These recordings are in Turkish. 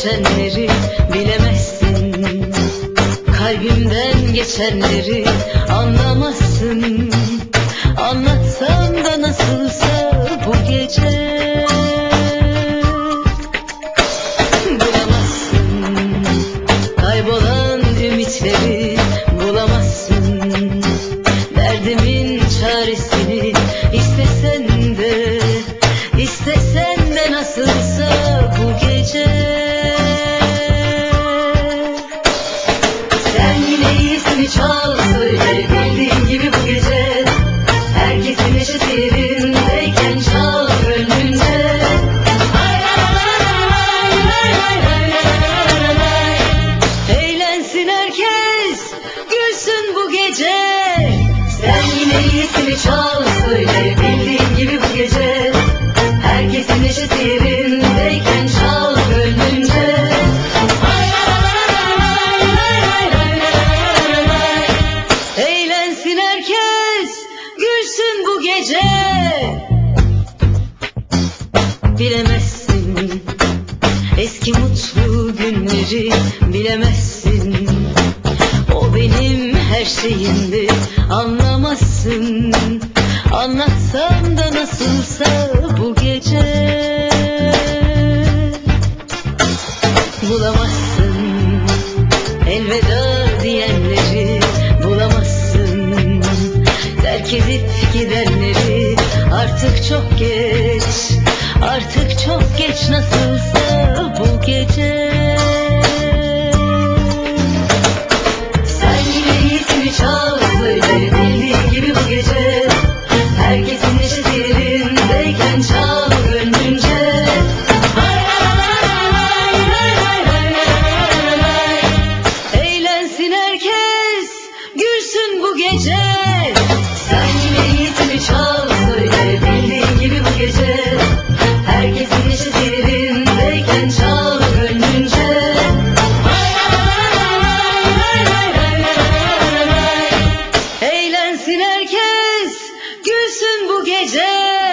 geçenleri bilemezsin. Kalbimden geçenleri anlamazsın. Anlatsam da nasılsa bu gece bulamazsın. Kaybolan ümitleri bulamazsın. Derdimin çaresini istesen de nasılsa bu gece. Sen yine iyisini çal söyle bildiğin gibi bu gece. Herkesin neşesi yerindeyken çal gönlünce. Eğlensin herkes, gülsün bu gece. Sen yine iyisini çal söyle bildiğin gibi bu gece. Herkesin neşesi yerindeyken çal gönlünce. Eğlensin herkes, gülsün bu gece. Bilemezsin eski mutlu günleri, bilemezsin. O benim her şeyimdi, anlamazsın. Anlatsam da nasılsa bu gece bulamazsın. Elveda diyenleri bulamazsın. Terk edip gidenleri artık çok geç. Artık çok geç nasılsa bu gece. Sen yine iyisini çal söyle bildiğin gibi bu gece. Herkesin neşesi yerindeyken çal gönlünce. Eğlensin herkes, gülsün bu gece. Sen yine iyisini çal söyle bildiğin gibi bu gece. Herkesin neşesi yerindeyken çal gönlünce. Eğlensin herkes, gülsün bu gece.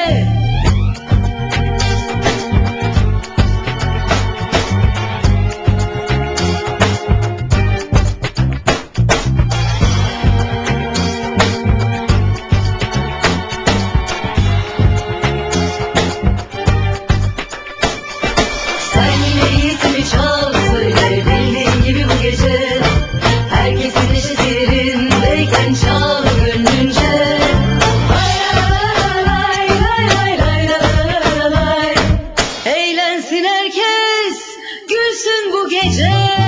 Sen yine iyisini çal söyle bildiğin gibi bu gece. Herkesin neşesi yerindeyken çal gönlünce. Eğlensin herkes, gülsün bu gece.